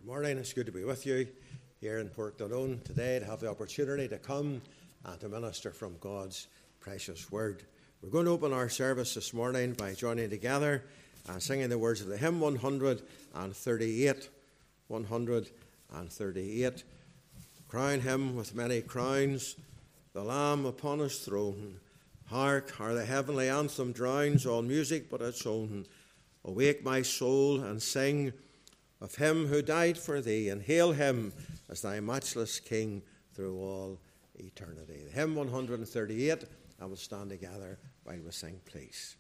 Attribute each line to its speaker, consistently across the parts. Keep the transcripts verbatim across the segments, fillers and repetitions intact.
Speaker 1: morning. It's good to be with you here in Port Dundon today, to have the opportunity to come and to minister from God's precious word. We're going to open our service this morning by joining together and singing the words of the hymn one hundred thirty-eight. one hundred thirty-eight. Crown him with many crowns, the Lamb upon his throne. Hark, how the heavenly anthem drowns all music but its own. Awake, my soul, and sing of him who died for thee, and hail him as thy matchless King through all eternity. The hymn one hundred thirty-eight, and we'll stand together while we sing, please.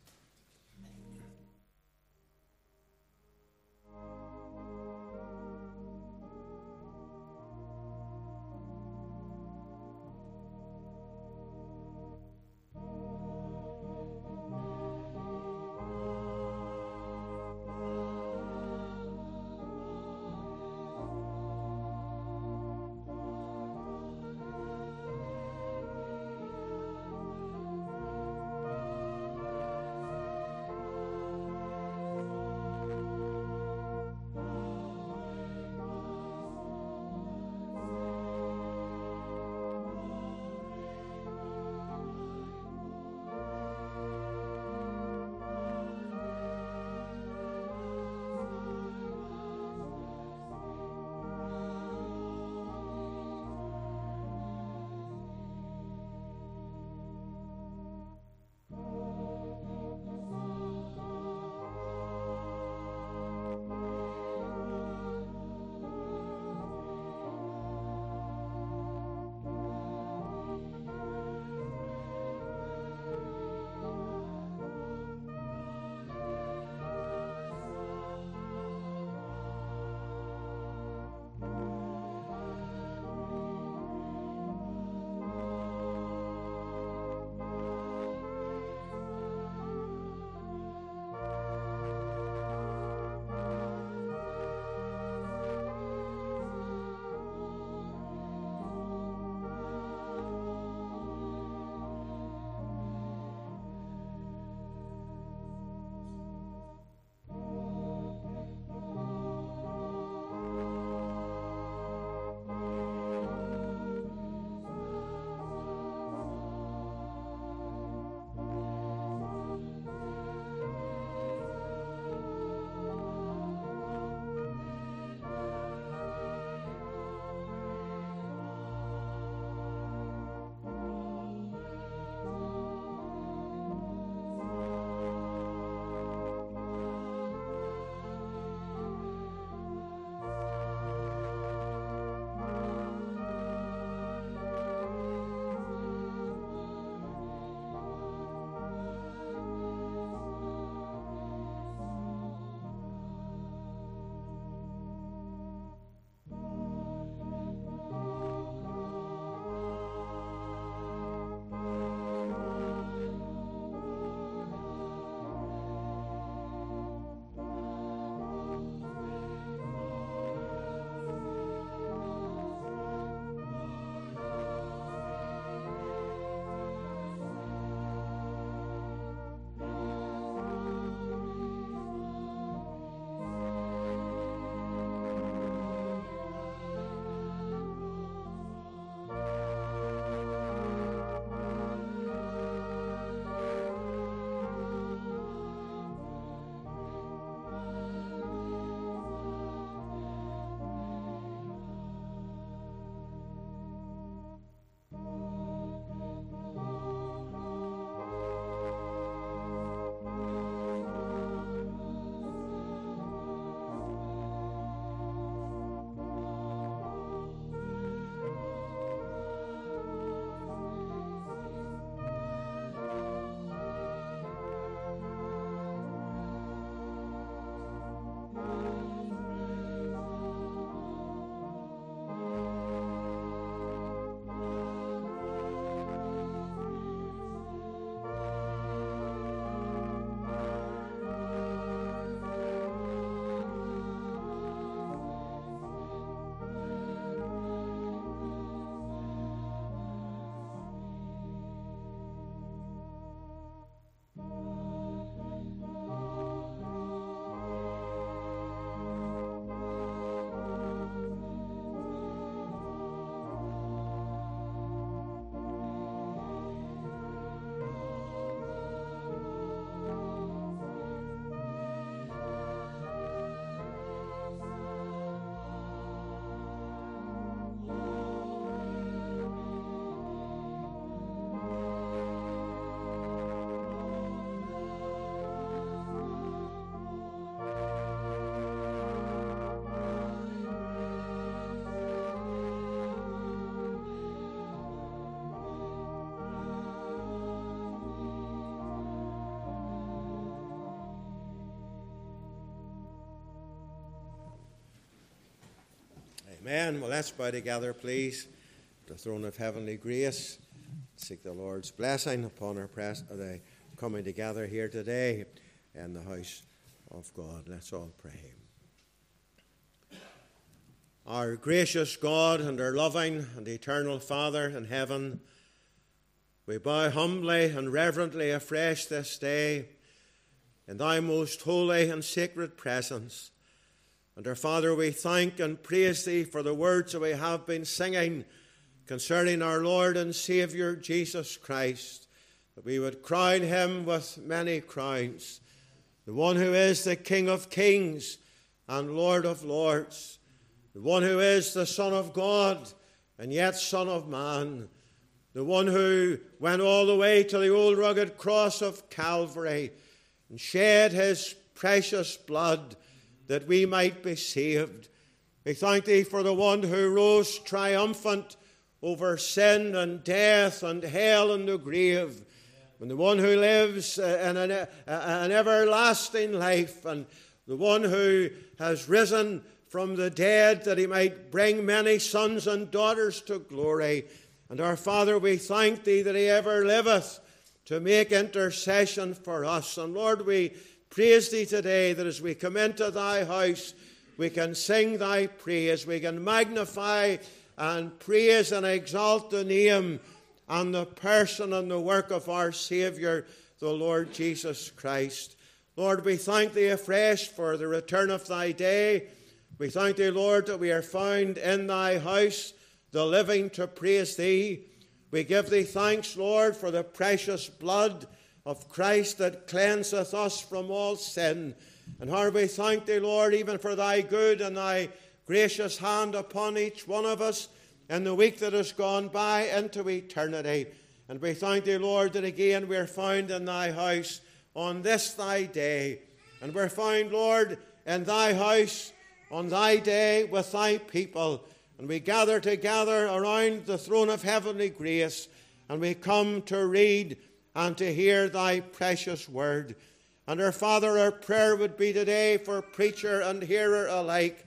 Speaker 1: Amen. Well, let's bow together, please, the throne of heavenly grace. Seek the Lord's blessing upon our pres- uh, the coming together here today in the house of God. Let's all pray. Our gracious God and our loving and eternal Father in heaven, we bow humbly and reverently afresh this day in thy most holy and sacred presence. And our Father, we thank and praise thee for the words that we have been singing concerning our Lord and Saviour Jesus Christ, that we would crown him with many crowns, the one who is the King of kings and Lord of lords, the one who is the Son of God and yet Son of man, the one who went all the way to the old rugged cross of Calvary and shed his precious blood that we might be saved. We thank thee for the one who rose triumphant over sin and death and hell and the grave, and the one who lives in an, an everlasting life, and the one who has risen from the dead that he might bring many sons and daughters to glory. And our Father, we thank thee that he ever liveth to make intercession for us. And Lord, we praise thee today that as we come into thy house, we can sing thy praise, we can magnify and praise and exalt the name and the person and the work of our Saviour, the Lord Jesus Christ. Lord, we thank thee afresh for the return of thy day. We thank thee, Lord, that we are found in thy house, the living to praise thee. We give thee thanks, Lord, for the precious blood of Christ that cleanseth us from all sin. And how we thank thee, Lord, even for thy good and thy gracious hand upon each one of us in the week that has gone by into eternity. And we thank thee, Lord, that again we are found in thy house on this thy day. And we're found, Lord, in thy house on thy day with thy people. And we gather together around the throne of heavenly grace, and we come to read and to hear thy precious word. And our Father, our prayer would be today for preacher and hearer alike.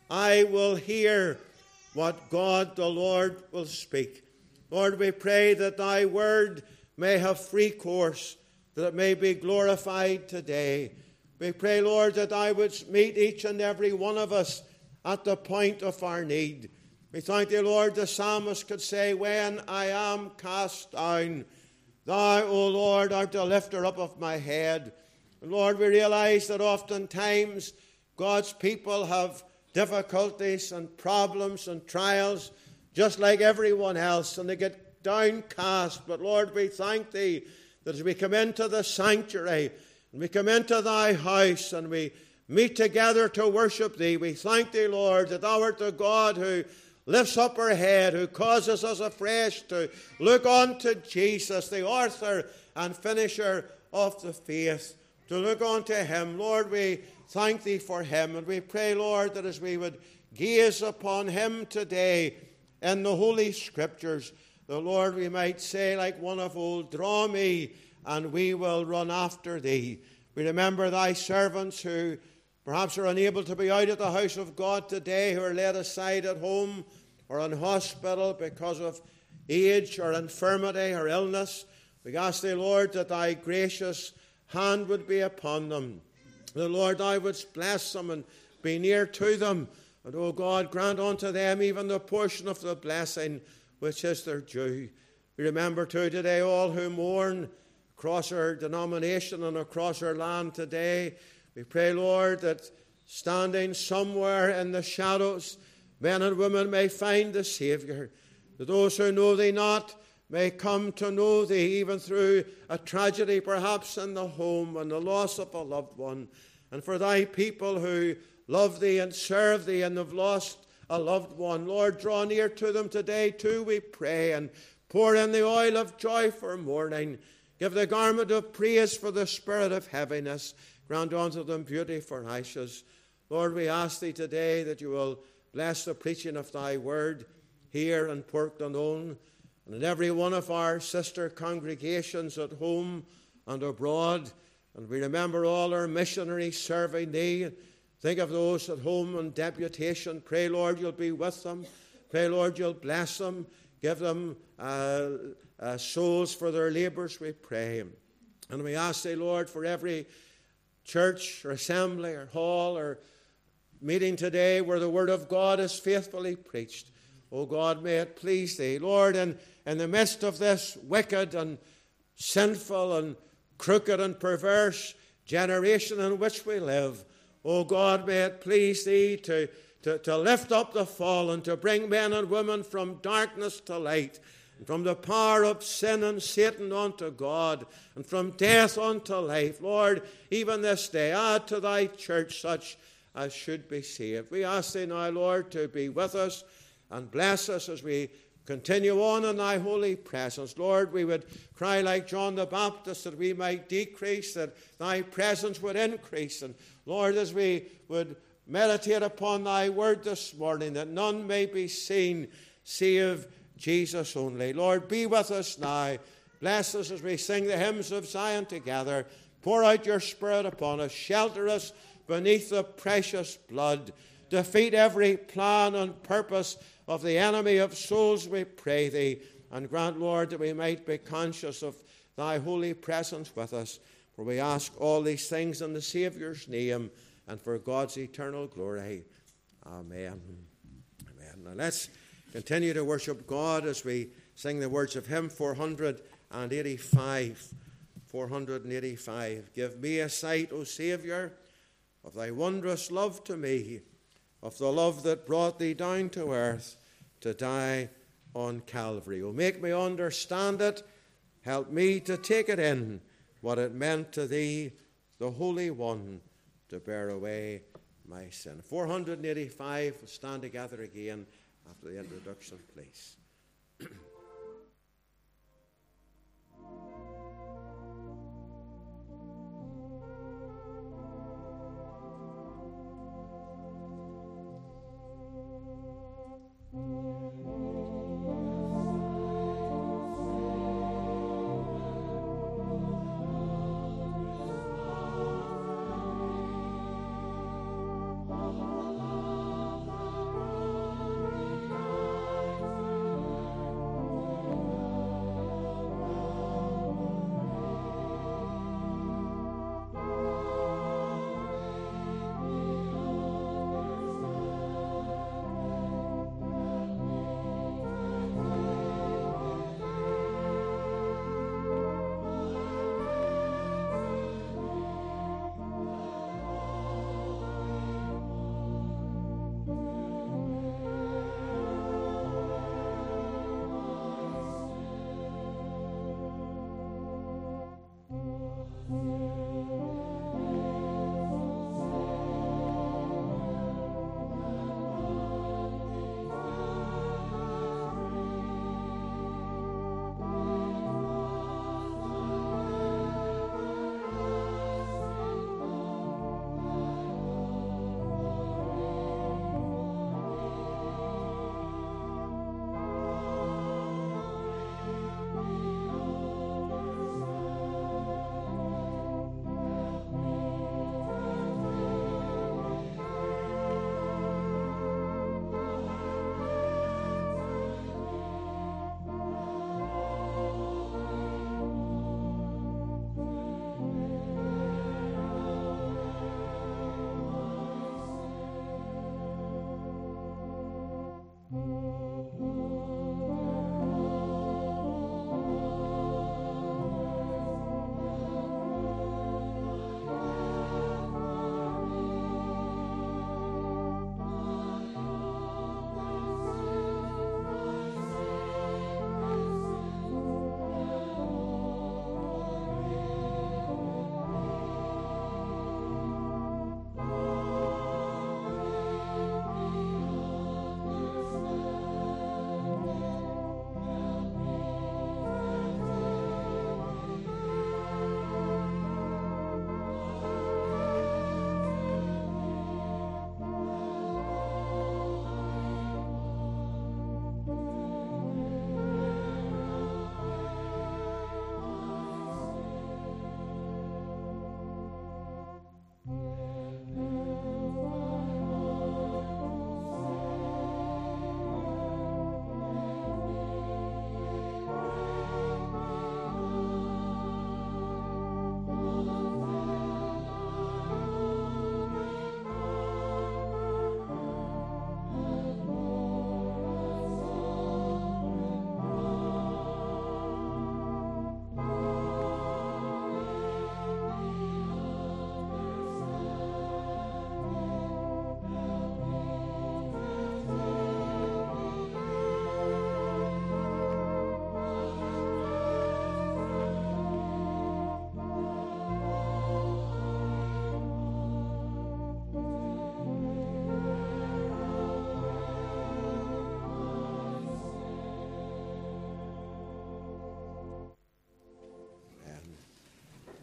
Speaker 1: I will hear what God the Lord will speak. Lord, we pray that thy word may have free course, that it may be glorified today. We pray, Lord, that thou wouldst meet each and every one of us at the point of our need. We thank thee, Lord, the psalmist could say, when I am cast down, thou, O Lord, art the lifter up of my head. And Lord, we realize that oftentimes God's people have difficulties and problems and trials, just like everyone else, and they get downcast. But Lord, we thank thee that as we come into the sanctuary, and we come into thy house, and we meet together to worship thee, we thank thee, Lord, that thou art the God who lifts up our head, who causes us afresh to look unto Jesus, the author and finisher of the faith, to look unto him. Lord, we thank thee for him, and we pray, Lord, that as we would gaze upon him today in the Holy Scriptures, the Lord, we might say like one of old, draw me, and we will run after thee. We remember thy servants who perhaps are unable to be out at the house of God today, who are laid aside at home or in hospital because of age or infirmity or illness. We ask thee, Lord, that thy gracious hand would be upon them. The Lord, thou wouldst bless them and be near to them. And, O God, grant unto them even the portion of the blessing which is their due. We remember too today all who mourn across our denomination and across our land today. We pray, Lord, that standing somewhere in the shadows, men and women may find the Saviour. That those who know thee not may come to know thee, even through a tragedy perhaps in the home and the loss of a loved one. And for thy people who love thee and serve thee and have lost a loved one, Lord, draw near to them today too, we pray, and pour in the oil of joy for mourning. Give the garment of praise for the spirit of heaviness. Grant unto them beauty for ashes. Lord, we ask thee today that you will bless the preaching of thy word here in Portglenone and in every one of our sister congregations at home and abroad. And we remember all our missionaries serving thee Think of those at home on deputation. Pray, Lord, you'll be with them. Pray, Lord, you'll bless them. Give them uh, uh, souls for their labours, we pray. And we ask thee, Lord, for every church or assembly or hall or meeting today where the word of God is faithfully preached. O God, may it please thee, Lord, in, in the midst of this wicked and sinful and crooked and perverse generation in which we live, O God, may it please thee to, to, to lift up the fallen, to bring men and women from darkness to light, and from the power of sin and Satan unto God, and from death unto life. Lord, even this day, add to thy church such as should be saved. We ask thee now, Lord, to be with us and bless us as we continue on in thy holy presence. Lord, we would cry like John the Baptist that we might decrease, that thy presence would increase. And Lord, as we would meditate upon thy word this morning, that none may be seen save Jesus only. Lord, be with us now. Bless us as we sing the hymns of Zion together. Pour out your Spirit upon us. Shelter us beneath the precious blood. Defeat every plan and purpose of the enemy of souls, we pray thee. And grant, Lord, that we might be conscious of thy holy presence with us. For we ask all these things in the Saviour's name and for God's eternal glory. Amen. Amen. Now let's continue to worship God as we sing the words of hymn four eighty-five. four eighty-five. Give me a sight, O Saviour, of thy wondrous love to me, of the love that brought thee down to earth to die on Calvary. O make me understand it. Help me to take it in, what it meant to thee, the Holy One, to bear away my sin. four eighty-five. We'll stand together again after the introduction, please.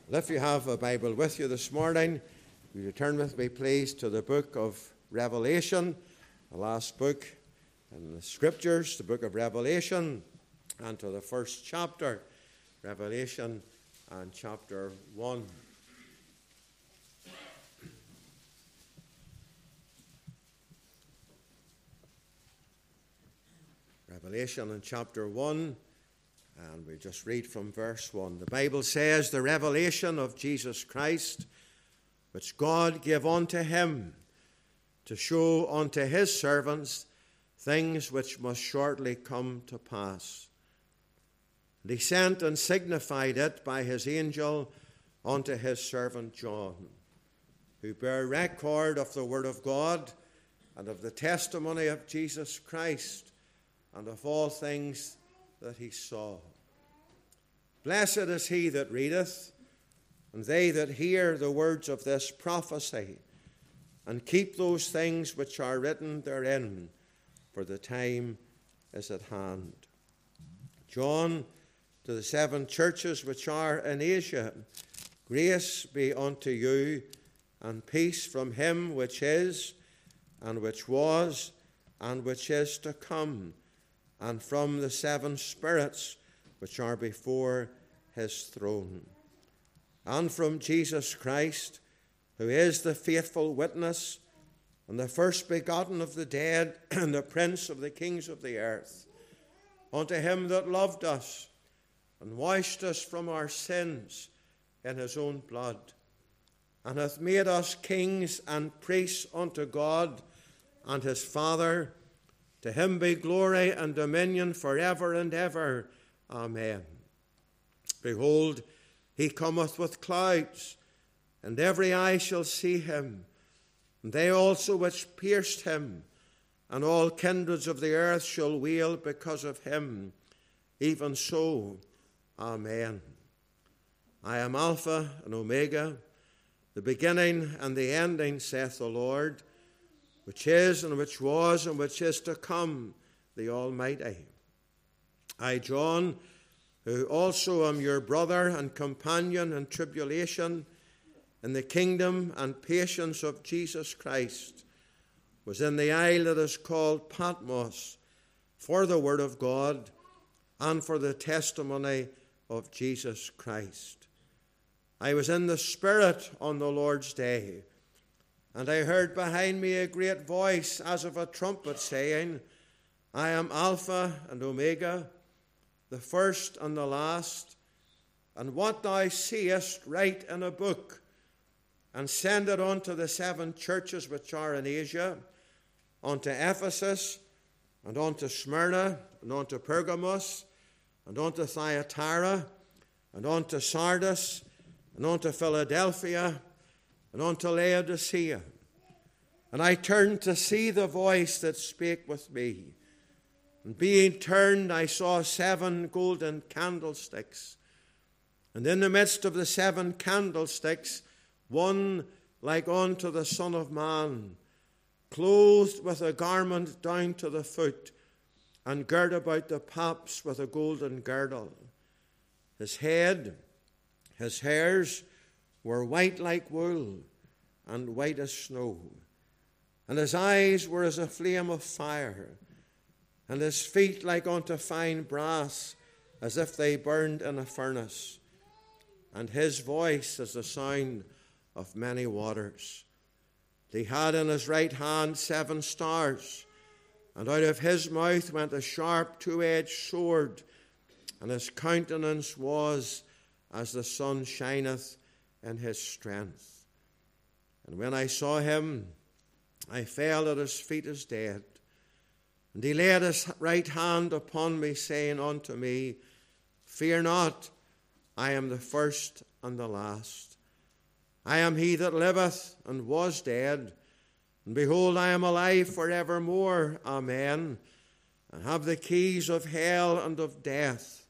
Speaker 1: And if you have a Bible with you this morning, will you turn with me, please, to the book of Revelation, the last book in the Scriptures, the book of Revelation, and to the first chapter, Revelation and chapter one. Revelation and chapter one, and we just read from verse one. The Bible says, "The revelation of Jesus Christ, which God gave unto him, to show unto his servants things which must shortly come to pass. And he sent and signified it by his angel unto his servant John, who bare record of the word of God and of the testimony of Jesus Christ, and of all things that he saw. Blessed is he that readeth, and they that hear the words of this prophecy, and keep those things which are written therein, for the time is at hand. John, to the seven churches which are in Asia, grace be unto you, and peace from him which is, and which was, and which is to come, and from the seven spirits which are before his throne, and from Jesus Christ, who is the faithful witness, and the first begotten of the dead, and the prince of the kings of the earth, unto him that loved us, and washed us from our sins in his own blood, and hath made us kings and priests unto God and his Father. To him be glory and dominion forever and ever. Amen. Behold, he cometh with clouds, and every eye shall see him, and they also which pierced him, and all kindreds of the earth shall wail because of him. Even so, Amen. I am Alpha and Omega, the beginning and the ending, saith the Lord, which is, and which was, and which is to come, the Almighty. I, John, who also am your brother and companion in tribulation, in the kingdom and patience of Jesus Christ, was in the isle that is called Patmos, for the word of God, and for the testimony of Jesus Christ. I was in the Spirit on the Lord's day, and I heard behind me a great voice as of a trumpet saying, I am Alpha and Omega, the first and the last. And what thou seest, write in a book, and send it unto the seven churches which are in Asia, unto Ephesus, and unto Smyrna, and unto Pergamos, and unto Thyatira, and unto Sardis, and unto Philadelphia, and unto Laodicea. And I turned to see the voice that spake with me. And being turned, I saw seven golden candlesticks. And in the midst of the seven candlesticks, one like unto the Son of Man, clothed with a garment down to the foot, and girt about the paps with a golden girdle. His head, his hairs were white like wool, and white as snow. And his eyes were as a flame of fire, and his feet like unto fine brass, as if they burned in a furnace. And his voice as the sound of many waters. He had in his right hand seven stars, and out of his mouth went a sharp two-edged sword, and his countenance was as the sun shineth in his strength. And when I saw him, I fell at his feet as dead. And he laid his right hand upon me, saying unto me, Fear not, I am the first and the last. I am he that liveth and was dead, and behold, I am alive forevermore. Amen. And have the keys of hell and of death.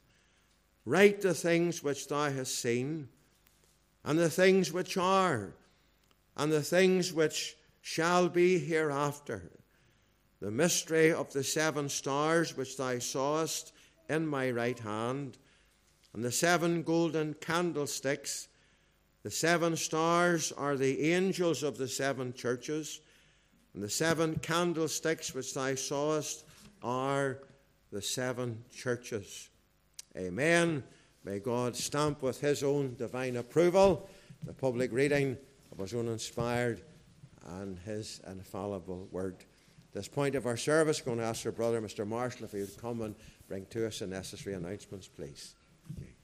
Speaker 1: Write the things which thou hast seen, and the things which are, and the things which shall be hereafter. The mystery of the seven stars which thou sawest in my right hand, and the seven golden candlesticks. The seven stars are the angels of the seven churches, and the seven candlesticks which thou sawest are the seven churches. Amen. May God stamp with his own divine approval the public reading of his own inspired and his infallible word. At this point of our service, I'm going to ask our brother, Mister Marshall, if he would come and bring to us the necessary announcements, please. Thank you.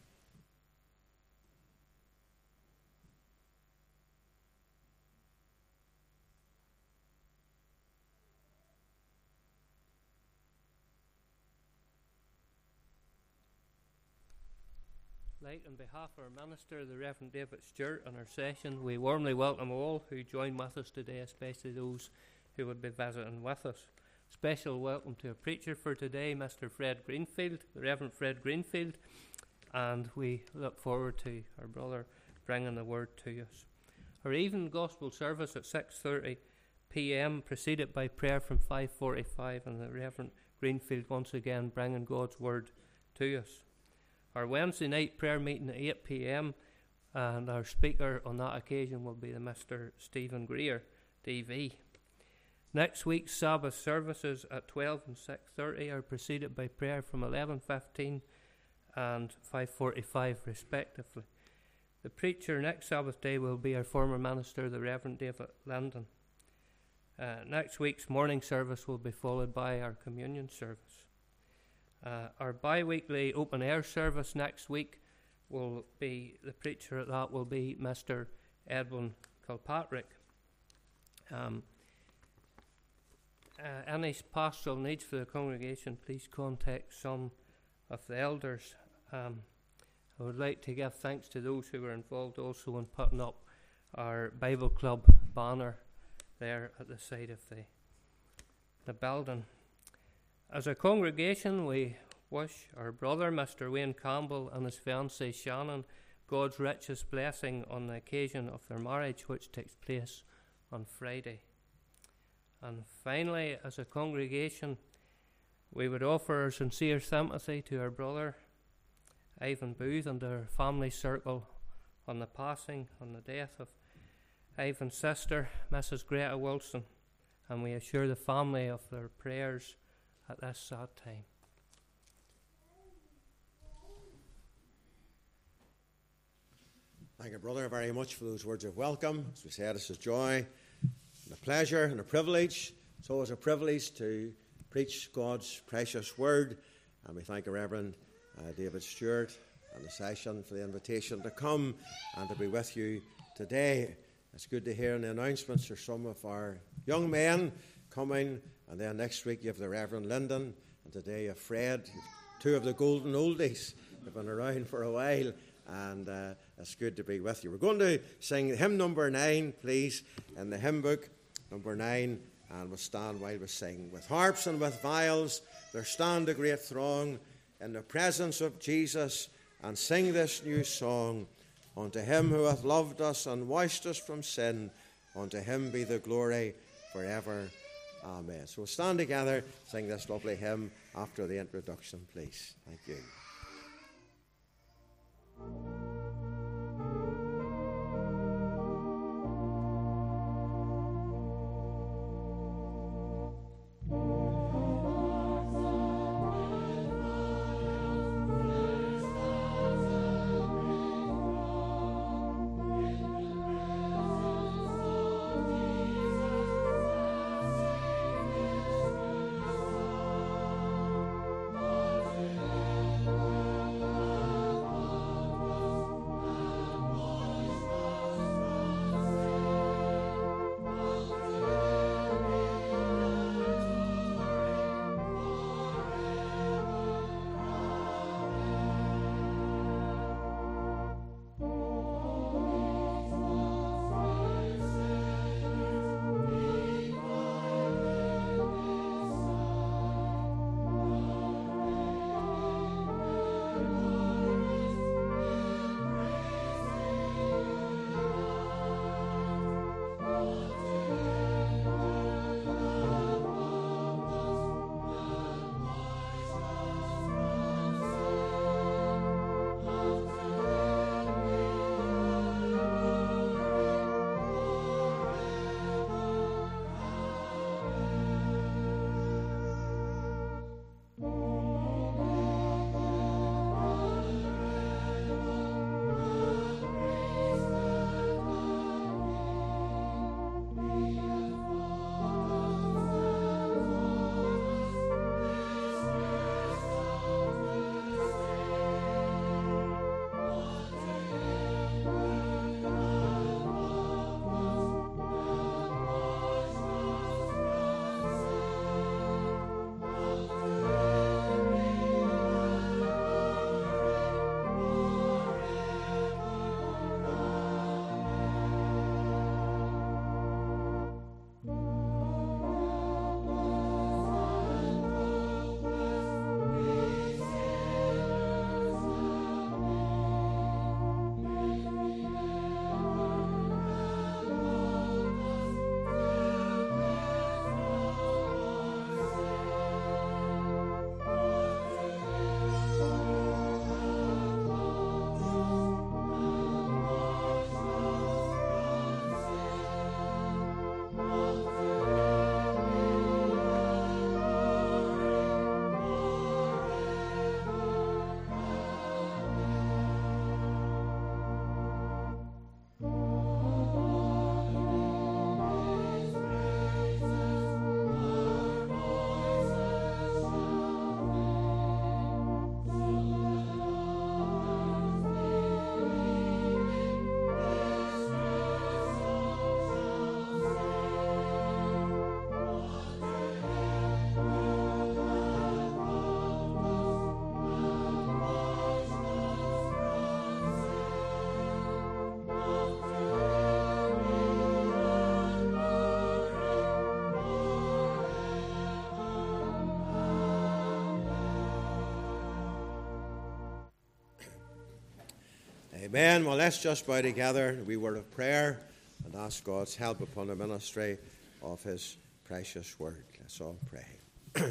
Speaker 2: Right, on behalf of our minister, the Reverend David Stewart, on our session, we warmly welcome all who join with us today, especially those who would be visiting with us. Special welcome to a preacher for today, Mister Fred Greenfield, the Reverend Fred Greenfield, and we look forward to our brother bringing the word to us. Our evening gospel service at six thirty p m preceded by prayer from five forty-five, and the Reverend Greenfield once again bringing God's word to us. Our Wednesday night prayer meeting at eight p m, and our speaker on that occasion will be the Mister Stephen Greer, D V. Next week's Sabbath services at twelve and six thirty are preceded by prayer from eleven fifteen and five forty-five respectively. The preacher next Sabbath day will be our former minister, the Reverend David Linden. Uh, next week's morning service will be followed by our communion service. Uh, our bi-weekly open-air service next week will be, the preacher at that will be Mister Edwin Kilpatrick. Um, uh, any pastoral needs for the congregation, please contact some of the elders. Um, I would like to give thanks to those who were involved also in putting up our Bible Club banner there at the side of the, the building. As a congregation, we wish our brother, Mister Wayne Campbell, and his fiancée Shannon, God's richest blessing on the occasion of their marriage, which takes place on Friday. And finally, as a congregation, we would offer our sincere sympathy to our brother, Ivan Booth, and our family circle on the passing, on the death of Ivan's sister, Missus Greta Wilson, and we assure the family of their prayers at this sad time.
Speaker 1: Thank you, brother, very much for those words of welcome. As we said, it's a joy and a pleasure and a privilege. It's always a privilege to preach God's precious word, and we thank the Reverend uh, David Stewart and the session for the invitation to come and to be with you today. It's good to hear in the announcements there's some of our young men coming. And then next week you have the Reverend Linden, and today you have Fred, two of the golden oldies. They've been around for a while, and uh, it's good to be with you. We're going to sing hymn number nine, please, in the hymn book, number nine, and we'll stand while we sing. With harps and with viols there stand a great throng in the presence of Jesus, and sing this new song. Unto him who hath loved us and washed us from sin, unto him be the glory forever. Amen. So we'll stand together, sing this lovely hymn after the introduction, please. Thank you. Amen. Well, let's just bow together in a wee word of prayer and ask God's help upon the ministry of his precious word. Let's all pray.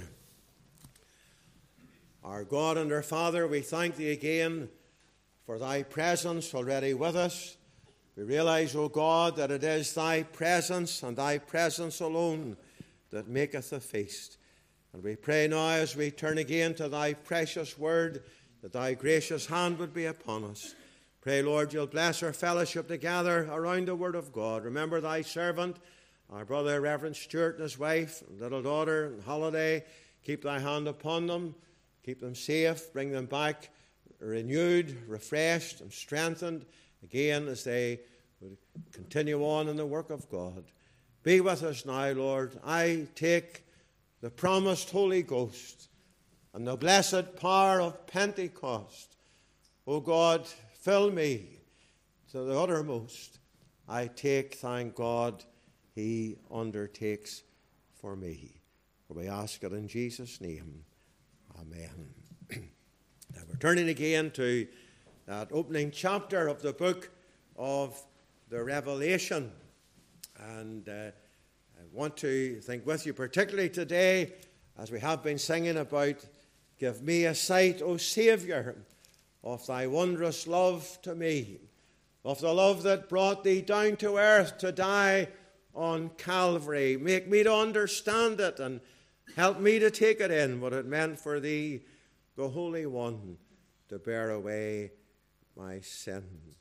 Speaker 1: Our God and our Father, we thank thee again for thy presence already with us. We realize, O God, that it is thy presence and thy presence alone that maketh the feast. And we pray now as we turn again to thy precious word, that thy gracious hand would be upon us. Pray, Lord, you'll bless our fellowship together around the word of God. Remember thy servant, our brother Reverend Stewart and his wife, and little daughter and Holiday. Keep thy hand upon them. Keep them safe. Bring them back renewed, refreshed, and strengthened again as they would continue on in the work of God. Be with us now, Lord. I take the promised Holy Ghost and the blessed power of Pentecost. O God, fill me to the uttermost. I take, thank God, he undertakes for me. For we ask it in Jesus' name. Amen. Now we're turning again to that opening chapter of the book of the Revelation. And uh, I want to think with you particularly today, as we have been singing about, give me a sight, O Saviour, of thy wondrous love to me, of the love that brought thee down to earth to die on Calvary. Make me to understand it and help me to take it in, what it meant for thee, the Holy One, to bear away my sin.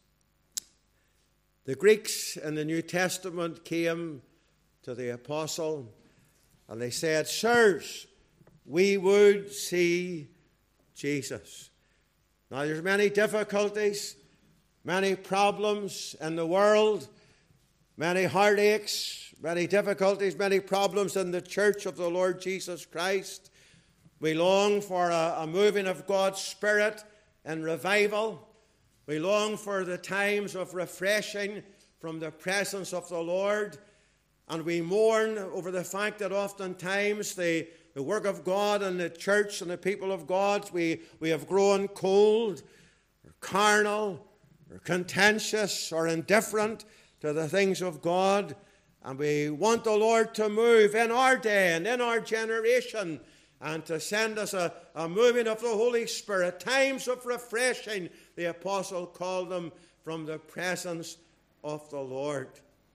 Speaker 1: The Greeks in the New Testament came to the apostle and they said, Sirs, we would see Jesus. Now, there's many difficulties, many problems in the world, many heartaches, many difficulties, many problems in the church of the Lord Jesus Christ. We long for a, a moving of God's Spirit and revival. We long for the times of refreshing from the presence of the Lord. And we mourn over the fact that oftentimes the The work of God and the church and the people of God, we, we have grown cold or carnal or contentious or indifferent to the things of God. And we want the Lord to move in our day and in our generation and to send us a, a moving of the Holy Spirit. Times of refreshing, the apostle called them, from the presence of the Lord.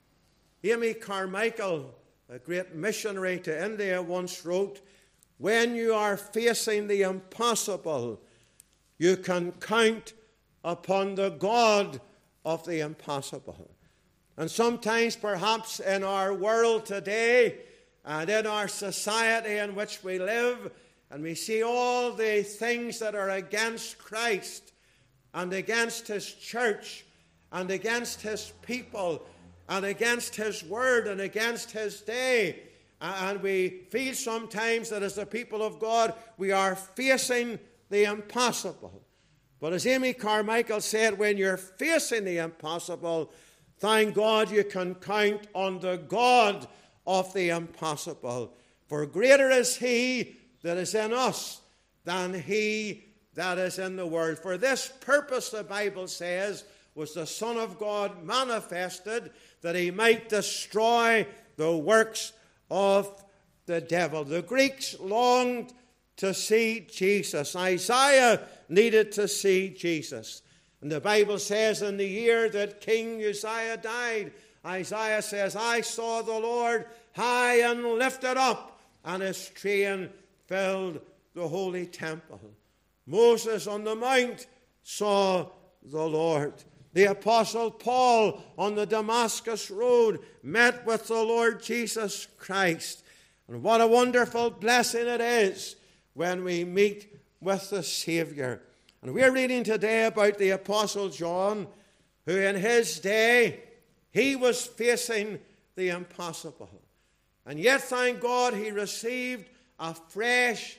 Speaker 1: Amy Carmichael, a great missionary to India, once wrote, when you are facing the impossible, you can count upon the God of the impossible. And sometimes, perhaps in our world today and in our society in which we live, and we see all the things that are against Christ and against his church and against his people and against his word and against his day. And we feel sometimes that as the people of God, we are facing the impossible. But as Amy Carmichael said, when you're facing the impossible, thank God you can count on the God of the impossible. For greater is he that is in us than he that is in the world. For this purpose, the Bible says, was the Son of God manifested, that he might destroy the works of the devil. The Greeks longed to see Jesus. Isaiah needed to see Jesus. And the Bible says in the year that King Uzziah died, Isaiah says, I saw the Lord high and lifted up, and his train filled the holy temple. Moses on the mount saw the Lord. The Apostle Paul on the Damascus road met with the Lord Jesus Christ. And what a wonderful blessing it is when we meet with the Savior. And we're reading today about the Apostle John, who in his day, he was facing the impossible. And yet, thank God, he received a fresh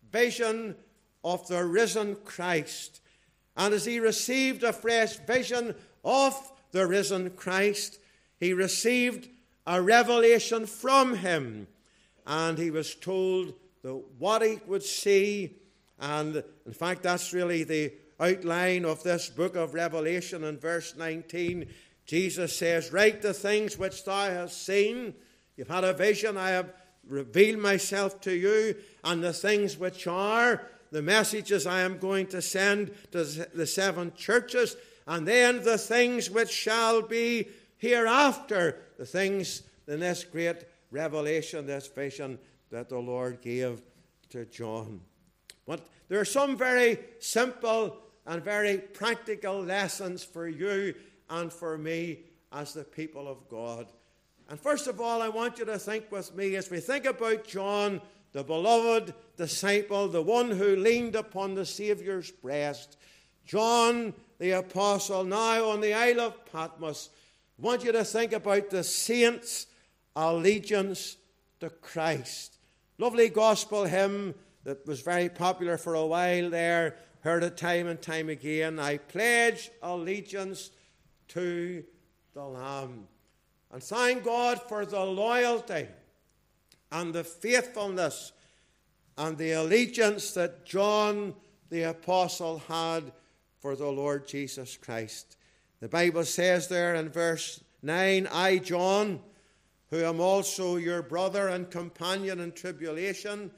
Speaker 1: vision of the risen Christ. And as he received a fresh vision of the risen Christ, he received a revelation from him. And he was told that what he would see, and in fact that's really the outline of this book of Revelation in verse nineteen, Jesus says, write the things which thou hast seen. You've had a vision, I have revealed myself to you, and the things which are, the messages I am going to send to the seven churches, and then the things which shall be hereafter, the things in this great revelation, this vision that the Lord gave to John. But there are some very simple and very practical lessons for you and for me as the people of God. And first of all, I want you to think with me as we think about John, the beloved disciple, the one who leaned upon the Saviour's breast. John the apostle, now on the Isle of Patmos. I want you to think about the saints' allegiance to Christ. Lovely gospel hymn that was very popular for a while there, heard it time and time again. I pledge allegiance to the Lamb. And thank God for the loyalty and the faithfulness and the allegiance that John the apostle had for the Lord Jesus Christ. The Bible says there in verse nine, I, John, who am also your brother and companion in tribulation,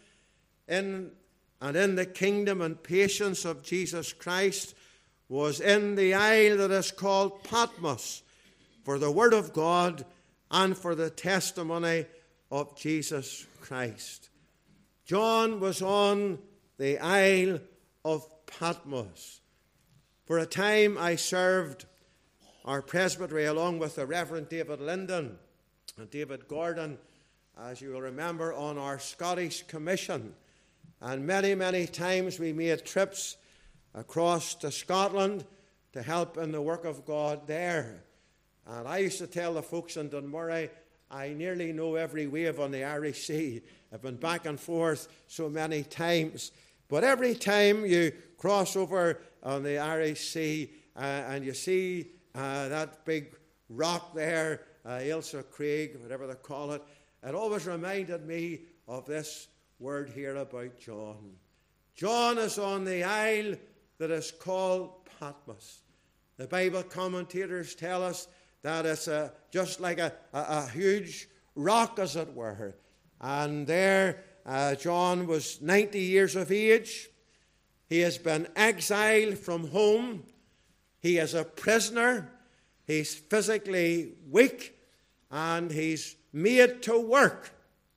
Speaker 1: in and in the kingdom and patience of Jesus Christ, was in the isle that is called Patmos, for the word of God and for the testimony of Jesus Christ. John was on the Isle of Patmos. For a time I served our presbytery along with the Reverend David Linden and David Gordon, as you will remember, on our Scottish Commission. And many, many times we made trips across to Scotland to help in the work of God there. And I used to tell the folks in Dunmurray, I nearly know every wave on the Irish Sea. I've been back and forth so many times. But every time you cross over on the Irish Sea uh, and you see uh, that big rock there, uh, Ailsa Craig, whatever they call it, it always reminded me of this word here about John. John is on the isle that is called Patmos. The Bible commentators tell us that it's a, just like a, a, a huge rock, as it were. And there, uh, John was ninety years of age. He has been exiled from home. He is a prisoner. He's physically weak. And he's made to work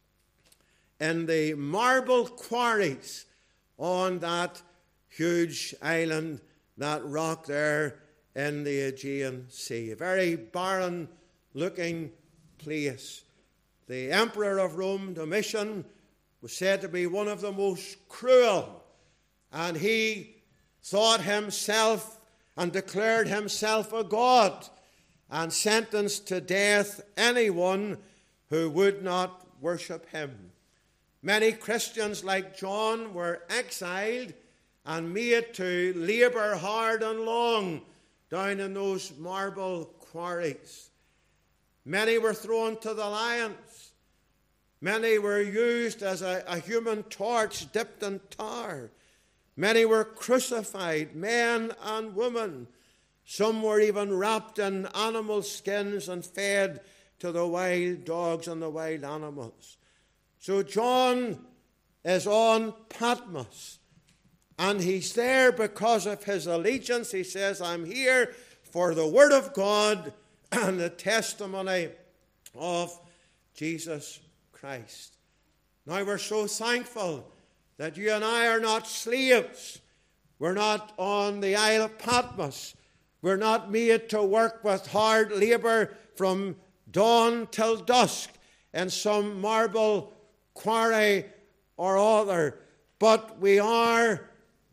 Speaker 1: in the marble quarries on that huge island, that rock there in the Aegean Sea. A very barren-looking place. The Emperor of Rome, Domitian, was said to be one of the most cruel, and he thought himself and declared himself a god and sentenced to death anyone who would not worship him. Many Christians like John were exiled and made to labour hard and long down in those marble quarries. Many were thrown to the lions. Many were used as a, a human torch dipped in tar. Many were crucified, men and women. Some were even wrapped in animal skins and fed to the wild dogs and the wild animals. So John is on Patmos. And he's there because of his allegiance. He says, I'm here for the word of God and the testimony of Jesus Christ. Now we're so thankful that you and I are not slaves. We're not on the Isle of Patmos. We're not made to work with hard labour from dawn till dusk in some marble quarry or other. But we are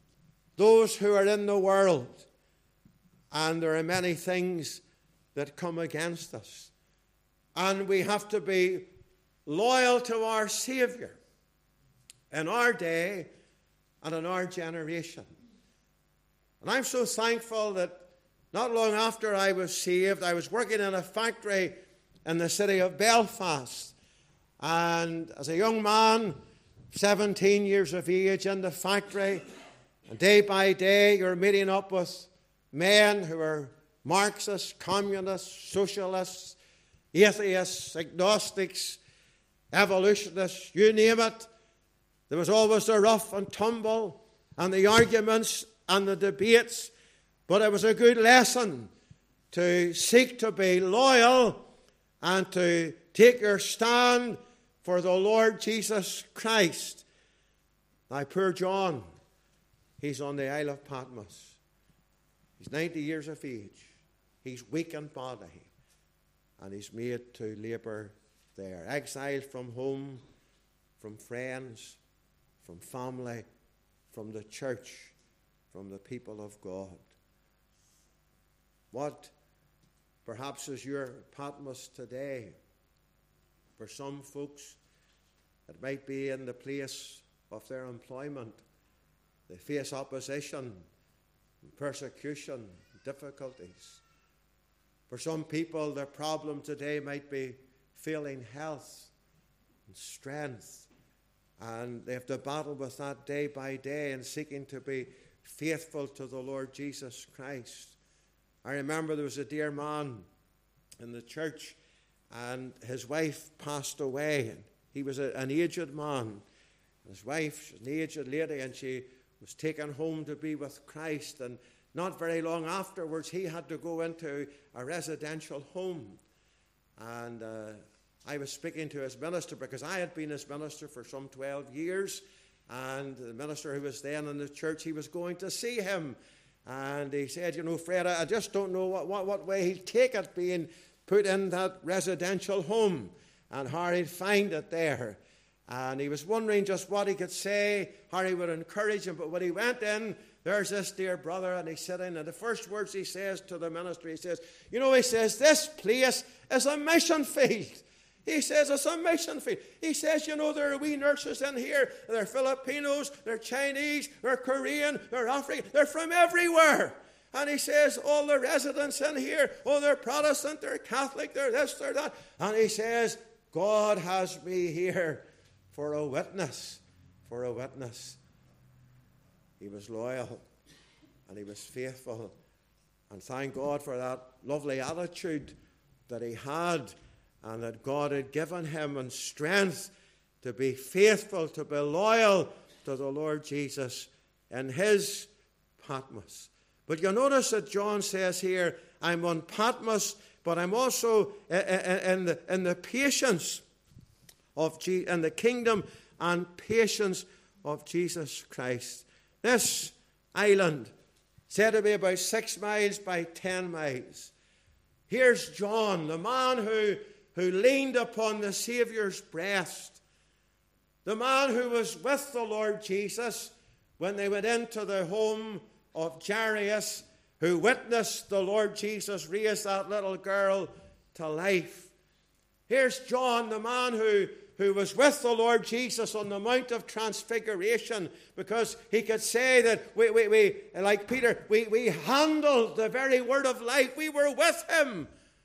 Speaker 1: those who are in the world, and there are many things that come against us. And we have to be loyal to our Saviour in our day and in our generation. And I'm so thankful that not long after I was saved, I was working in a factory in the city of Belfast. And as a young man, seventeen years of age, in the factory, And day by day you're meeting up with men who are Marxists, communists, socialists, atheists, agnostics, evolutionists, you name it. There was always the rough and tumble and the arguments and the debates, but it was a good lesson to seek to be loyal and to take your stand for the Lord Jesus Christ. Now, poor John, he's on the Isle of Patmos. He's ninety years of age. He's weak in body, and he's made to labour there, exiled from home, from friends, from family, from the church, from the people of God. What perhaps is your Patmos today? For some folks, it might be in the place of their employment. They face opposition, persecution, difficulties. For some people, their problem today might be failing health and strength, and they have to battle with that day by day and seeking to be faithful to the Lord Jesus Christ. I remember there was a dear man in the church, and his wife passed away. He was a, an aged man. His wife, an aged lady, and she was taken home to be with Christ. And not very long afterwards, he had to go into a residential home. And uh, I was speaking to his minister, because I had been his minister for some twelve years. And the minister who was then in the church, he was going to see him. And he said, you know, Fred, I just don't know what, what, what way he'd take it being put in that residential home and how he'd find it there. And he was wondering just what he could say, how he would encourage him. But when he went in, there's this dear brother, and he's sitting, and the first words he says to the minister, he says, you know, he says, this place is a mission field. He says, it's a mission field. He says, you know, there are wee nurses in here. They're Filipinos, they're Chinese, they're Korean, they're African, they're from everywhere. And he says, all the residents in here, oh, they're Protestant, they're Catholic, they're this, they're that. And he says, God has me here for a witness, for a witness. He was loyal and he was faithful. And thank God for that lovely attitude that he had, and that God had given him and strength to be faithful, to be loyal to the Lord Jesus in his Patmos. But you'll notice that John says here, I'm on Patmos, but I'm also in the, in the patience of Je- in the kingdom and patience of Jesus Christ. This island, said to be about six miles by ten miles. Here's John, the man who, who leaned upon the Saviour's breast, the man who was with the Lord Jesus when they went into the home of Jairus, who witnessed the Lord Jesus raise that little girl to life. Here's John, the man who, who was with the Lord Jesus on the Mount of Transfiguration, because he could say that we, we, we like Peter, we, we handled the very word of life. We were with him.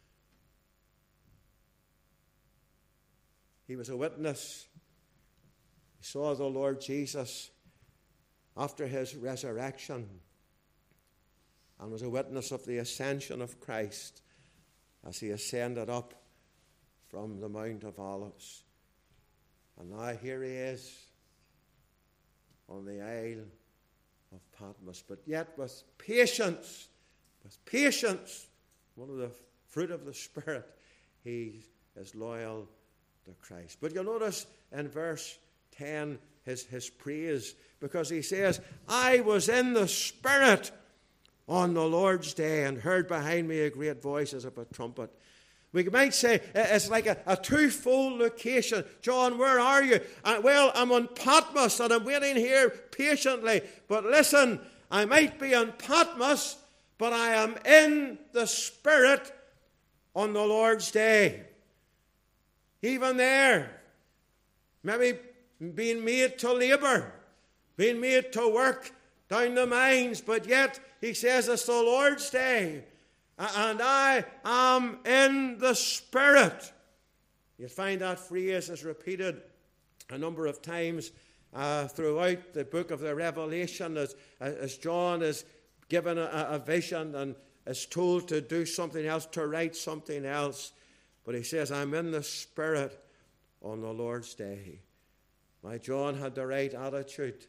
Speaker 1: He was a witness. He saw the Lord Jesus after his resurrection, and was a witness of the ascension of Christ as he ascended up from the Mount of Olives. And now here he is on the Isle of Patmos, but yet with patience, with patience, one of the fruit of the Spirit, he is loyal to Christ. But you'll notice in verse ten his, his praise, because he says, I was in the Spirit on the Lord's day, and heard behind me a great voice as of a trumpet. We might say it's like a, a twofold location. John, where are you? Uh, well, I'm on Patmos, and I'm waiting here patiently. But listen, I might be on Patmos, but I am in the Spirit on the Lord's day. Even there, maybe being made to labour, being made to work down the mines, but yet he says it's the Lord's day, and I am in the Spirit. You'll find that phrase is repeated a number of times uh, throughout the book of the Revelation as, as John is given a, a vision and is told to do something else, to write something else. But he says, I'm in the Spirit on the Lord's day. My John had the right attitude.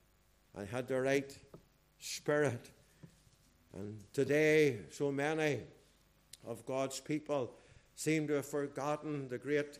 Speaker 1: I had the right spirit. And today, so many of God's people seem to have forgotten the great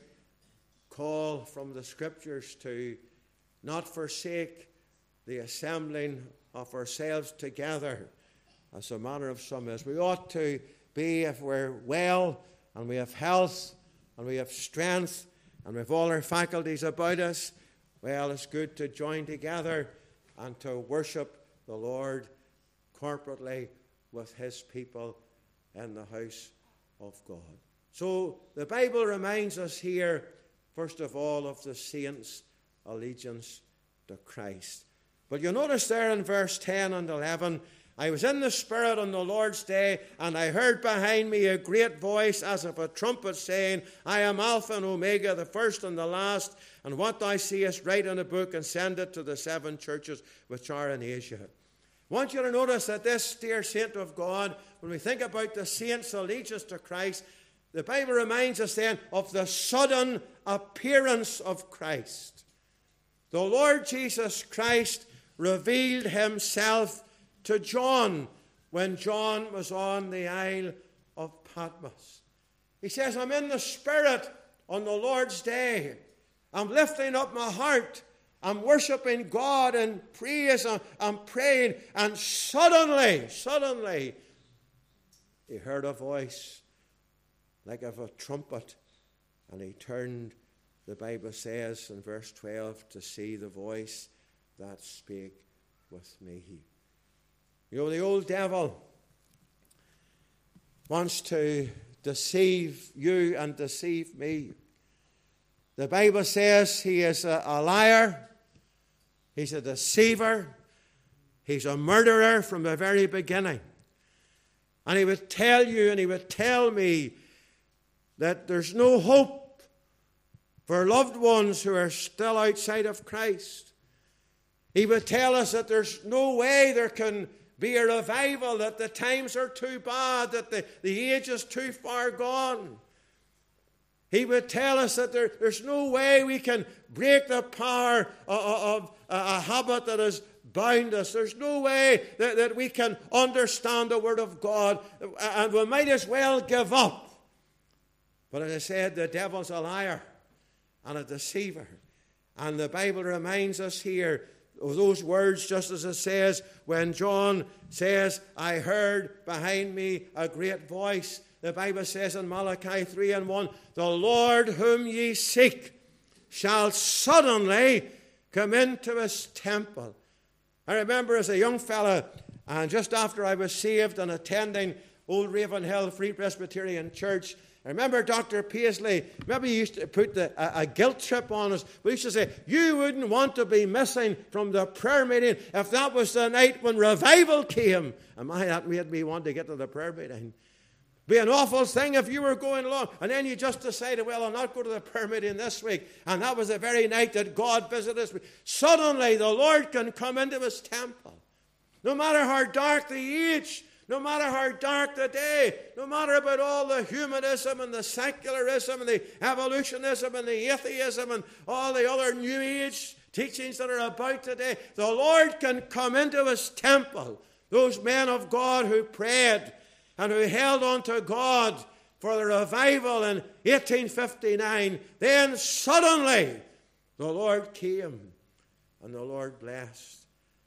Speaker 1: call from the Scriptures to not forsake the assembling of ourselves together, as a manner of some is. We ought to be, if we're well and we have health and we have strength and we have all our faculties about us, well, it's good to join together and to worship the Lord corporately with his people in the house of God. So the Bible reminds us here, first of all, of the saints' allegiance to Christ. But you'll notice there in verse ten and eleven, I was in the Spirit on the Lord's day, and I heard behind me a great voice as of a trumpet saying, I am Alpha and Omega, the first and the last, and what thou seest write in a book and send it to the seven churches which are in Asia. I want you to notice that this dear saint of God, when we think about the saints' allegiance to Christ, the Bible reminds us then of the sudden appearance of Christ. The Lord Jesus Christ revealed himself to John when John was on the Isle of Patmos. He says, I'm in the Spirit on the Lord's day. I'm lifting up my heart. I'm worshiping God in praise. I'm, I'm praying. And suddenly, suddenly, he heard a voice like of a trumpet. And he turned, the Bible says in verse twelve, to see the voice that spake with me. You know, the old devil wants to deceive you and deceive me. The Bible says he is a, a liar. He's a deceiver. He's a murderer from the very beginning. And he would tell you and he would tell me that there's no hope for loved ones who are still outside of Christ. He would tell us that there's no way there can be a revival, that the times are too bad, that the, the age is too far gone. He would tell us that there, there's no way we can break the power of, of a, a habit that has bound us. There's no way that, that we can understand the Word of God, and we might as well give up. But as I said, the devil's a liar and a deceiver. And the Bible reminds us here of those words, just as it says when John says, I heard behind me a great voice. The Bible says in Malachi three and one, the Lord whom ye seek shall suddenly come into his temple. I remember as a young fella, and just after I was saved and attending Old Ravenhill Free Presbyterian Church, I remember Doctor Paisley, maybe he used to put the, a, a guilt trip on us. We used to say, you wouldn't want to be missing from the prayer meeting if that was the night when revival came. And my, that made me want to get to the prayer meeting. Be an awful thing if you were going along and then you just decided, well, I'll not go to the prayer meeting this week. And that was the very night that God visited us. Suddenly the Lord can come into his temple. No matter how dark the age, no matter how dark the day, no matter about all the humanism and the secularism and the evolutionism and the atheism and all the other New Age teachings that are about today, the Lord can come into his temple. Those men of God who prayed and who held on to God for the revival in eighteen fifty-nine, then suddenly the Lord came and the Lord blessed.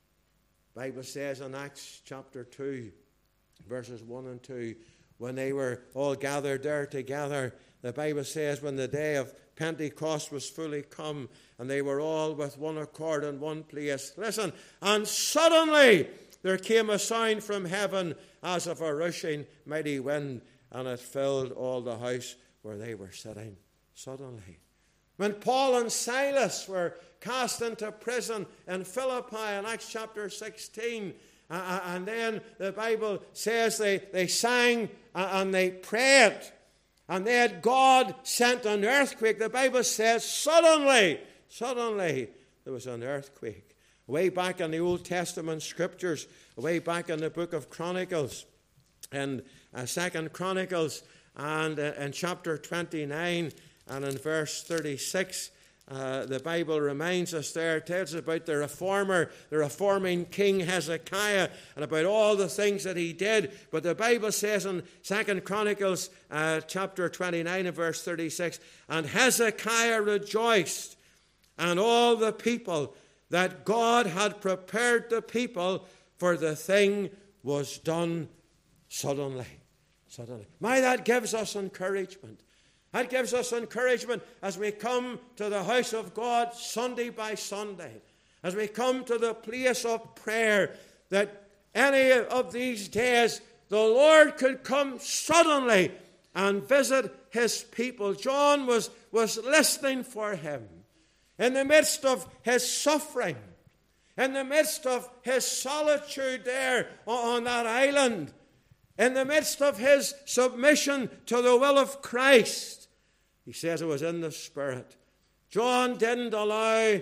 Speaker 1: The Bible says in Acts chapter two, verses one and two, when they were all gathered there together, the Bible says when the day of Pentecost was fully come and they were all with one accord in one place. Listen, and suddenly there came a sound from heaven as of a rushing mighty wind, and it filled all the house where they were sitting. Suddenly. When Paul and Silas were cast into prison in Philippi in Acts chapter sixteen, uh, and then the Bible says they, they sang and they prayed, and then God sent an earthquake. The Bible says suddenly, suddenly there was an earthquake. Way back in the Old Testament scriptures, way back in the book of Chronicles, and uh, Second Chronicles, and uh, in chapter twenty-nine and in verse thirty-six, uh, the Bible reminds us there, tells us about the reformer, the reforming King Hezekiah, and about all the things that he did. But the Bible says in Second Chronicles uh, chapter twenty-nine and verse thirty-six, and Hezekiah rejoiced, and all the people, that God had prepared the people, for the thing was done suddenly. Suddenly. My, that gives us encouragement. That gives us encouragement as we come to the house of God Sunday by Sunday, as we come to the place of prayer, that any of these days the Lord could come suddenly and visit his people. John was, was listening for him. In the midst of his suffering, in the midst of his solitude there on that island, in the midst of his submission to the will of Christ, he says it was in the Spirit. John didn't allow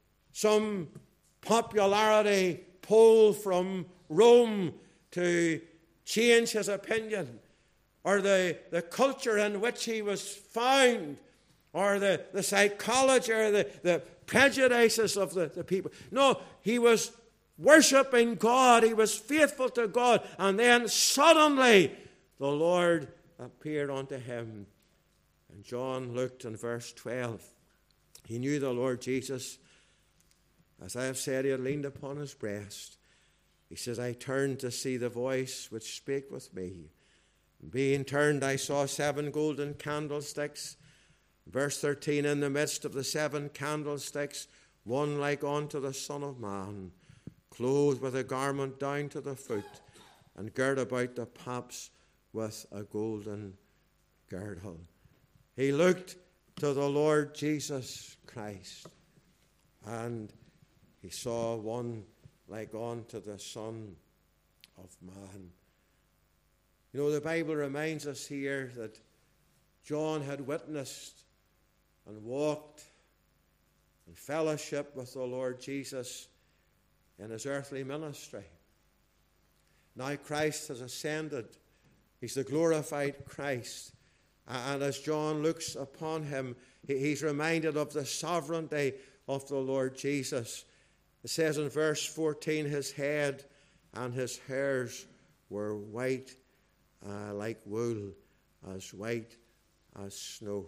Speaker 1: some popularity poll from Rome to change his opinion, or the, the culture in which he was found, or the, the psychology, or the, the prejudices of the, the people. No, he was worshipping God. He was faithful to God. And then suddenly the Lord appeared unto him. And John looked in verse twelve. He knew the Lord Jesus. As I have said, he had leaned upon his breast. He says, I turned to see the voice which spake with me. Being turned, I saw seven golden candlesticks. Verse thirteen, in the midst of the seven candlesticks, one like unto the Son of Man, clothed with a garment down to the foot, and girt about the paps with a golden girdle. He looked to the Lord Jesus Christ, and he saw one like unto the Son of Man. You know, the Bible reminds us here that John had witnessed and walked in fellowship with the Lord Jesus in his earthly ministry. Now Christ has ascended. He's the glorified Christ. And as John looks upon him, he's reminded of the sovereignty of the Lord Jesus. It says in verse fourteen, his head and his hairs were white uh, like wool, as white as snow.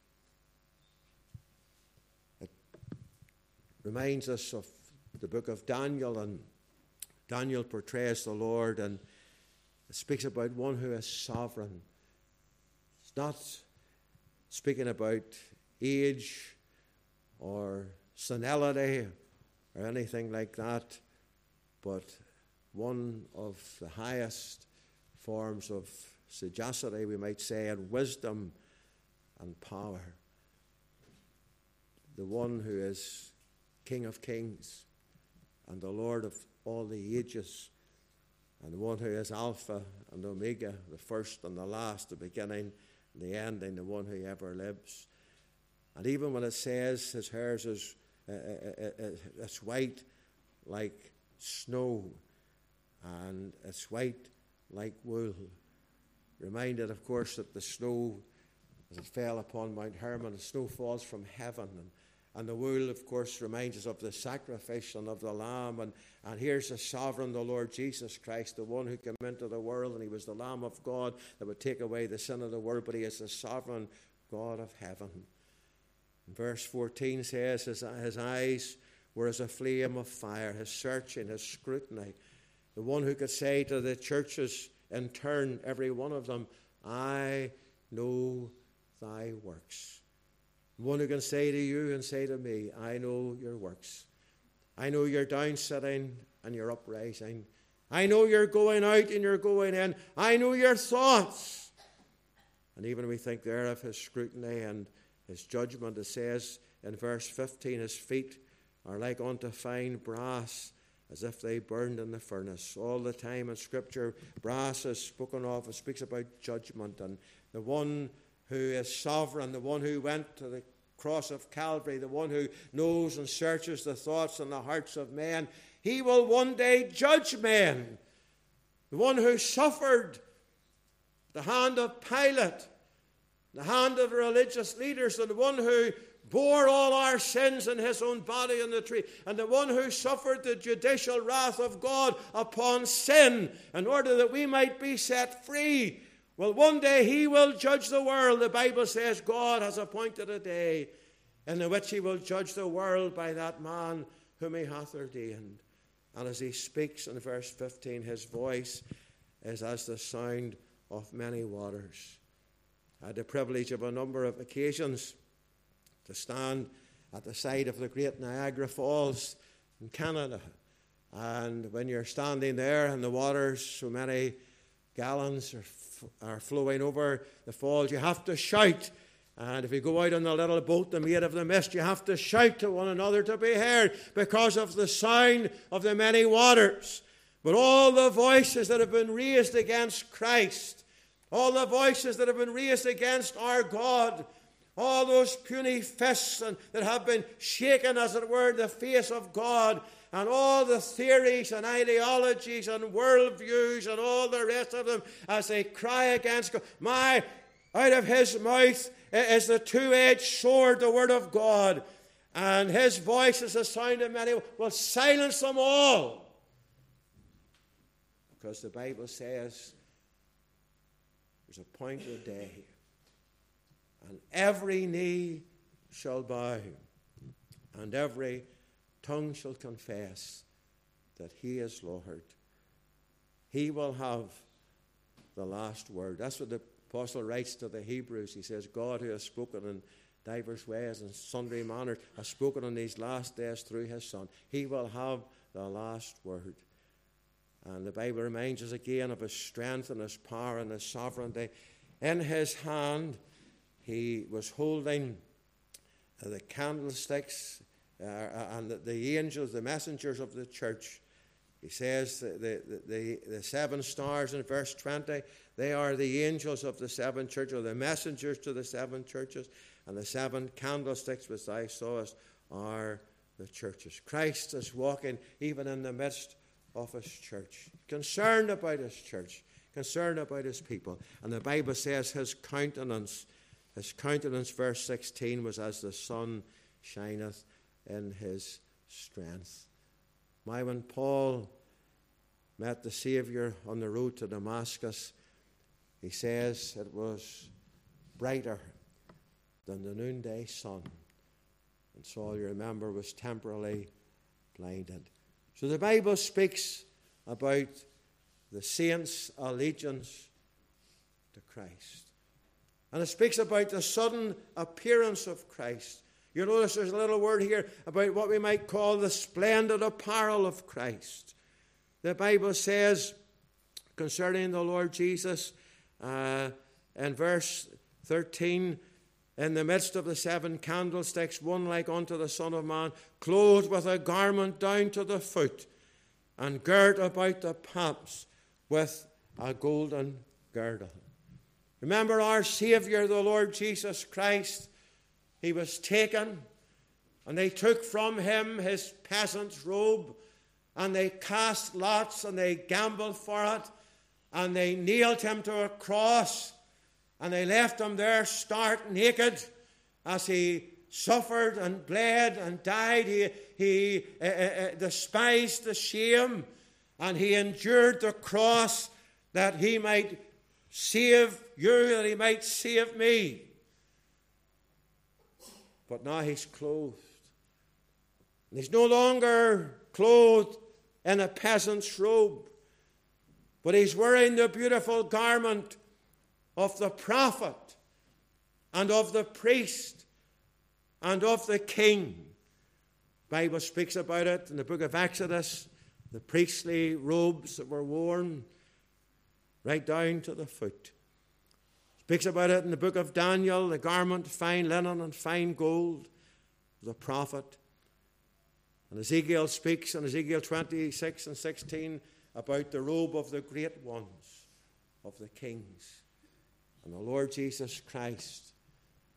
Speaker 1: It reminds us of the book of Daniel, and Daniel portrays the Lord, and it speaks about one who is sovereign. It's not speaking about age or senility or anything like that, but one of the highest forms of sagacity, we might say, and wisdom and power. The one who is King of Kings and the Lord of all the ages, and the one who is Alpha and Omega, the first and the last, the beginning and the ending, the one who ever lives. And even when it says his hair is uh, uh, uh, it's white like snow, and it's white like wool, reminded, of course, that the snow, as it fell upon Mount Hermon, the snow falls from heaven, and And the wool, of course, reminds us of the sacrifice and of the Lamb. And, and here's the sovereign, the Lord Jesus Christ, the one who came into the world, and he was the Lamb of God that would take away the sin of the world, but he is the sovereign God of heaven. And verse fourteen says, his, his eyes were as a flame of fire, his searching, his scrutiny. The one who could say to the churches in turn, every one of them, I know thy works. One who can say to you and say to me, I know your works. I know you're down sitting and you're uprising. I know you're going out and you're going in. I know your thoughts. And even we think there of his scrutiny and his judgment, it says in verse fifteen, his feet are like unto fine brass, as if they burned in the furnace. All the time in Scripture, brass is spoken of. It speaks about judgment, and the one who is sovereign, the one who went to the cross of Calvary, the one who knows and searches the thoughts and the hearts of men. He will one day judge men. The one who suffered the hand of Pilate, the hand of the religious leaders, and the one who bore all our sins in his own body on the tree, and the one who suffered the judicial wrath of God upon sin in order that we might be set free. Well, one day he will judge the world. The Bible says God has appointed a day in which he will judge the world by that man whom he hath ordained. And as he speaks in verse fifteen, his voice is as the sound of many waters. I had the privilege of a number of occasions to stand at the side of the great Niagara Falls in Canada. And when you're standing there and the waters, so many gallons are, f- are flowing over the falls, you have to shout. And if you go out on a little boat, the mate of the mist, you have to shout to one another to be heard because of the sound of the many waters. But all the voices that have been raised against Christ, all the voices that have been raised against our God, all those puny fists and, that have been shaken, as it were, the face of God, and all the theories and ideologies and worldviews and all the rest of them as they cry against God. My, out of his mouth is the two-edged sword, the word of God, and his voice is the sound of many. Will silence them all. Because the Bible says there's a appointed day, and every knee shall bow, and every tongue shall confess that he is Lord. He will have the last word. That's what the apostle writes to the Hebrews. He says, God, who has spoken in divers ways and sundry manners, has spoken in these last days through his Son. He will have the last word. And the Bible reminds us again of his strength and his power and his sovereignty. In his hand, he was holding the candlesticks uh, and the, the angels, the messengers of the church. He says the, the, the, the seven stars in verse twenty, they are the angels of the seven churches, or the messengers to the seven churches. And the seven candlesticks which thou sawest are the churches. Christ is walking even in the midst of his church, concerned about his church, concerned about his people. And the Bible says his countenance, his countenance, verse sixteen, was as the sun shineth in his strength. My, when Paul met the Saviour on the road to Damascus, he says it was brighter than the noonday sun. And Saul, you remember, was temporarily blinded. So the Bible speaks about the saints' allegiance to Christ. And it speaks about the sudden appearance of Christ. You notice there's a little word here about what we might call the splendid apparel of Christ. The Bible says concerning the Lord Jesus uh, in verse thirteen, in the midst of the seven candlesticks, one like unto the Son of Man, clothed with a garment down to the foot, and girt about the paps with a golden girdle. Remember our Saviour, the Lord Jesus Christ. He was taken, and they took from him his peasant's robe, and they cast lots, and they gambled for it, and they nailed him to a cross, and they left him there stark naked as he suffered and bled and died. He, he uh, uh, despised the shame, and he endured the cross that he might save you, that he might save me. But now he's clothed. And he's no longer clothed in a peasant's robe, but he's wearing the beautiful garment of the prophet and of the priest and of the king. The Bible speaks about it in the book of Exodus, the priestly robes that were worn right down to the foot. Speaks about it in the book of Daniel, the garment, fine linen and fine gold, the prophet. And Ezekiel speaks in Ezekiel twenty-six and sixteen about the robe of the great ones, of the kings. And the Lord Jesus Christ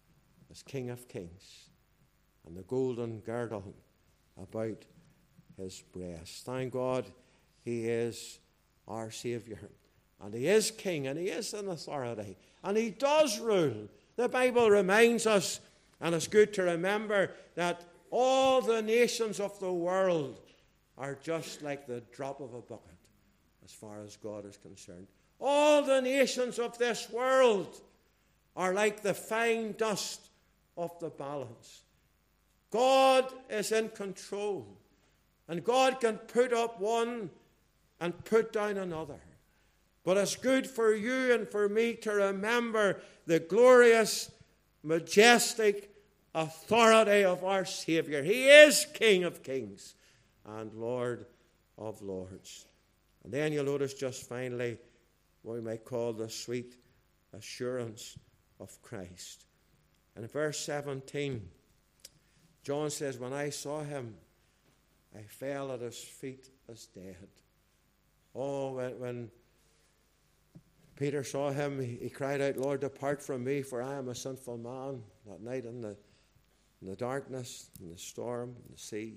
Speaker 1: as King of Kings, and the golden girdle about his breast. Thank God he is our Saviour, and he is King, and he is in authority, and he does rule. The Bible reminds us, and it's good to remember, that all the nations of the world are just like the drop of a bucket as far as God is concerned. All the nations of this world are like the fine dust of the balance. God is in control, and God can put up one and put down another. But it's good for you and for me to remember the glorious, majestic authority of our Saviour. He is King of Kings and Lord of Lords. And then you'll notice just finally what we might call the sweet assurance of Christ. And in verse seventeen, John says, when I saw him, I fell at his feet as dead. Oh, when, when Peter saw him, he, he cried out, Lord, depart from me, for I am a sinful man. That night in the, in the darkness, in the storm, in the sea.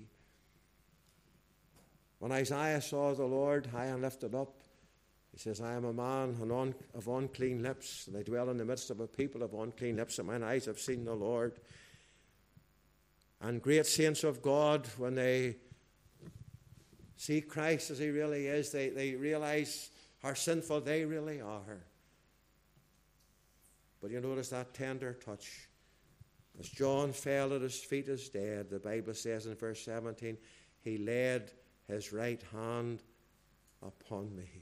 Speaker 1: When Isaiah saw the Lord high and lifted up, he says, I am a man of unclean lips, and I dwell in the midst of a people of unclean lips, and mine eyes have seen the Lord. And great saints of God, when they see Christ as he really is, they, they realize how sinful they really are. But you notice that tender touch. As John fell at his feet as dead, the Bible says in verse seventeen, he laid his right hand upon me.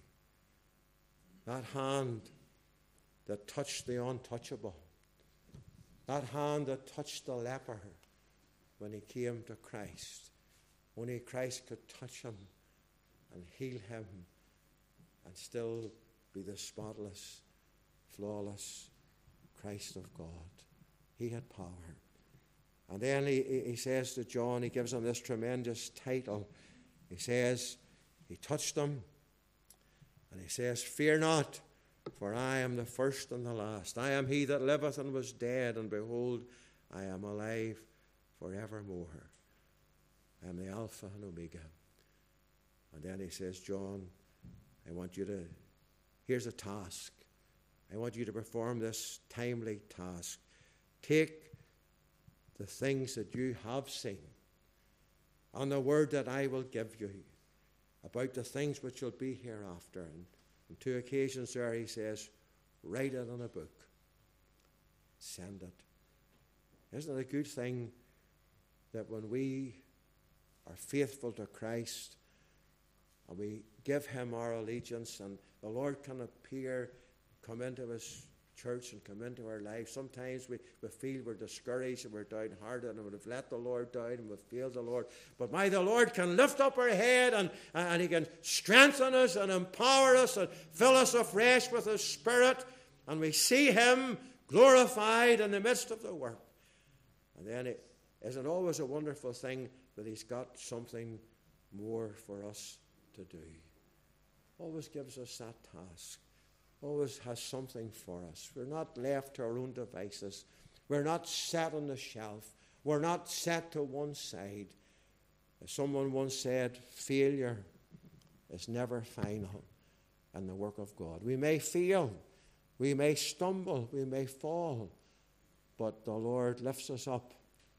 Speaker 1: That hand that touched the untouchable. That hand that touched the leper when he came to Christ. Only Christ could touch him and heal him and still be the spotless, flawless Christ of God. He had power. And then he, he says to John, he gives him this tremendous title. He says, he touched him, and he says, fear not, for I am the first and the last. I am he that liveth and was dead, and behold, I am alive forevermore. I am the Alpha and Omega. And then he says, John, I want you to, here's a task. I want you to perform this timely task. Take the things that you have seen and the word that I will give you about the things which will be hereafter. And on two occasions there he says, write it in a book. Send it. Isn't it a good thing that when we are faithful to Christ and we give him our allegiance, and the Lord can appear, come into his church and come into our lives. Sometimes we, we feel we're discouraged and we're downhearted and we've let the Lord down and we've failed the Lord. But my, the Lord can lift up our head and, and he can strengthen us and empower us and fill us afresh with his Spirit, and we see him glorified in the midst of the work. And then it isn't always a wonderful thing that he's got something more for us to do. Always gives us that task. Always has something for us. We're not left to our own devices. We're not set on the shelf. We're not set to one side. As someone once said, failure is never final in the work of God. We may fail, we may stumble, we may fall, but the Lord lifts us up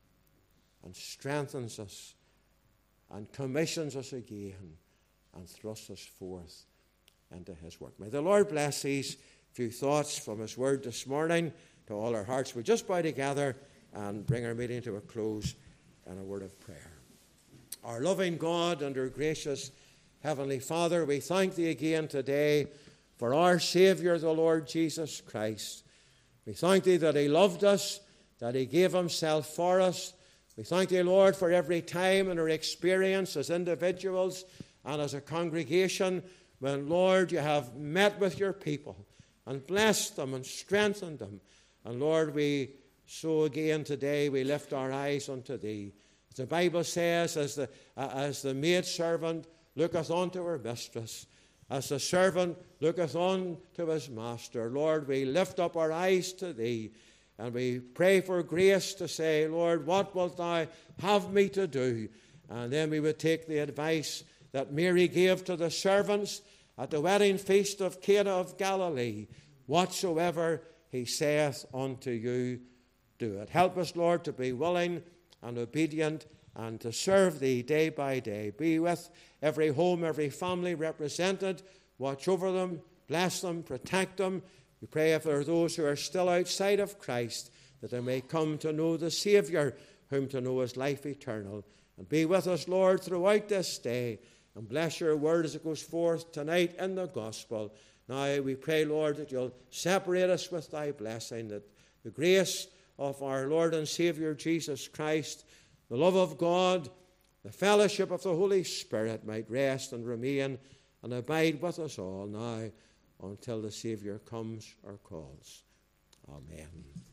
Speaker 1: and strengthens us and commissions us again and thrusts us forth into his work. May the Lord bless these few thoughts from his word this morning to all our hearts. We just bow together and bring our meeting to a close in a word of prayer. Our loving God and our gracious Heavenly Father, we thank thee again today for our Saviour, the Lord Jesus Christ. We thank thee that he loved us, that he gave himself for us. We thank thee, Lord, for every time in our experience as individuals and as a congregation when, Lord, you have met with your people and blessed them and strengthened them. And, Lord, we so again today we lift our eyes unto thee. As the Bible says, as the, uh, as the maidservant looketh unto her mistress, as the servant looketh on to his master, Lord, we lift up our eyes to thee. And we pray for grace to say, Lord, what wilt thou have me to do? And then we would take the advice that Mary gave to the servants at the wedding feast of Cana of Galilee. Whatsoever he saith unto you, do it. Help us, Lord, to be willing and obedient and to serve thee day by day. Be with every home, every family represented. Watch over them, bless them, protect them. We pray if there are those who are still outside of Christ, that they may come to know the Saviour, whom to know is life eternal. And be with us, Lord, throughout this day. And bless your word as it goes forth tonight in the gospel. Now we pray, Lord, that you'll separate us with thy blessing, that the grace of our Lord and Saviour Jesus Christ, the love of God, the fellowship of the Holy Spirit might rest and remain and abide with us all now until the Saviour comes or calls. Amen.